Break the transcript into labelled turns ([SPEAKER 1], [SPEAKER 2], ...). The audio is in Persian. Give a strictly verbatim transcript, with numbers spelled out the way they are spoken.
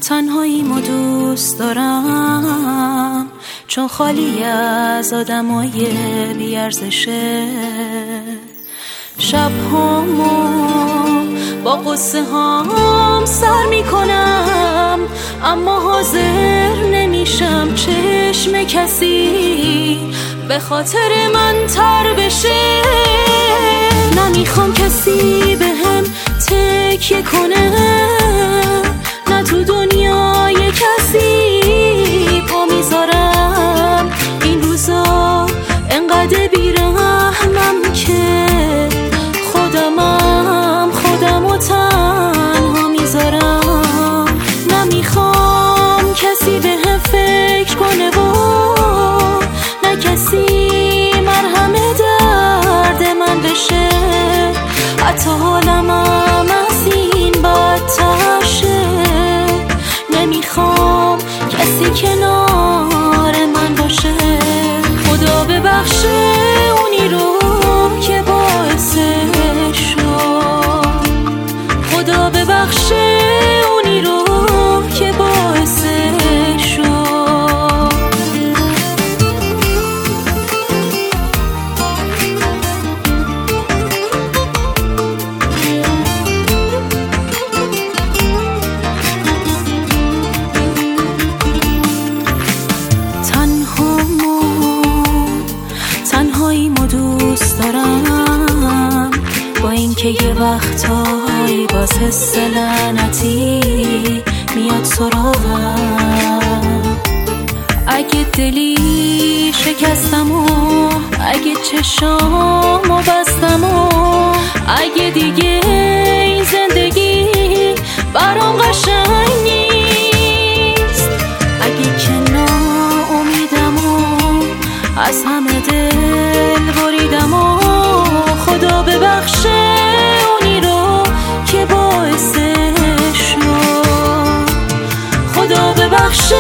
[SPEAKER 1] تنهاییمو دوست دارم، چون خالی از آدمای بی‌ارزشه. شب‌هامو با قصه هام سر میکنم، اما حاضر نمیشم چشم کسی به خاطر من تر بشه. نمیخوام کسی به هم تکیه کنه، نه تو دنیای کسی پا میذارم. این روزا انقدر بیرحمم که خودمم خودمو تنها میذارم. نمیخوام کسی به هم فکر کنه و نه کسی مرهم درد من بشه. حتی حالمم از این بدتر شه. نمیخوام کسی کنار من باشه. خدا ببخشه اونی رو که باعثش شد. خدا ببخشه اونی رو که باعثش شد. تنهاییمو دوست دارم، با اینکه یه وقتایی باز حس لعنتی میاد سراغم. اگه دلی شکستم و اگه چشامو بستم و اگه دیگه این زندگی برام قشنگ نیست، اگه که ناامیدم و از همه دل بریدم و خدا ببخشه اونی رو که باعثش شد. خدا ببخشه